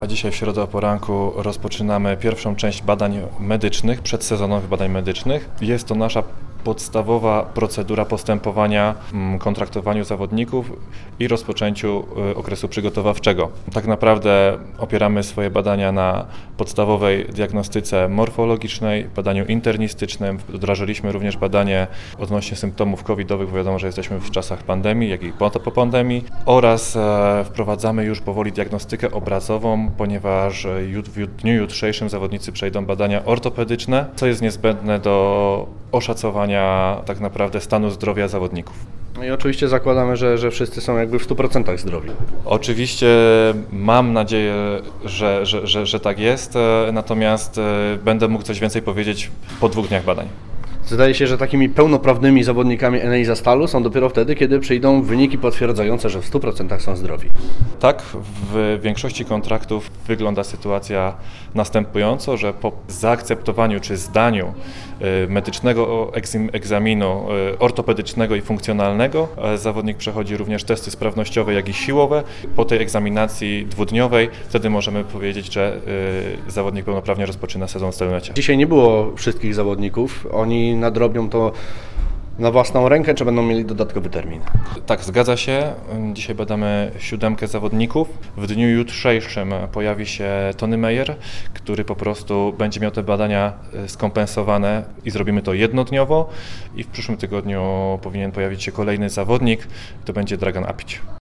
A dzisiaj w środę o poranku rozpoczynamy pierwszą część badań medycznych, przedsezonowych badań medycznych. Jest to nasza podstawowa procedura postępowania w kontraktowaniu zawodników i rozpoczęciu okresu przygotowawczego. Tak naprawdę opieramy swoje badania na podstawowej diagnostyce morfologicznej, badaniu internistycznym. Wdrożyliśmy również badanie odnośnie symptomów covidowych, bo wiadomo, że jesteśmy w czasach pandemii, jak i po pandemii, oraz wprowadzamy już powoli diagnostykę obrazową, ponieważ w dniu jutrzejszym zawodnicy przejdą badania ortopedyczne, co jest niezbędne do oszacowania tak naprawdę stanu zdrowia zawodników. No i oczywiście zakładamy, że wszyscy są jakby w 100% zdrowi. Oczywiście mam nadzieję, że tak jest, natomiast będę mógł coś więcej powiedzieć po 2 dniach badań. Zdaje się, że takimi pełnoprawnymi zawodnikami Enei Zastalu są dopiero wtedy, kiedy przyjdą wyniki potwierdzające, że w 100% są zdrowi. Tak, w większości kontraktów wygląda sytuacja następująco, że po zaakceptowaniu czy zdaniu medycznego egzaminu ortopedycznego i funkcjonalnego zawodnik przechodzi również testy sprawnościowe, jak i siłowe. Po tej egzaminacji 2-dniowej wtedy możemy powiedzieć, że zawodnik pełnoprawnie rozpoczyna sezon w Stelnecie. Dzisiaj nie było wszystkich zawodników, oni nadrobią to na własną rękę, czy będą mieli dodatkowy termin? Tak, zgadza się. Dzisiaj badamy 7 zawodników. W dniu jutrzejszym pojawi się Tony Meyer, który po prostu będzie miał te badania skompensowane i zrobimy to jednodniowo. I w przyszłym tygodniu powinien pojawić się kolejny zawodnik, to będzie Dragan Apić.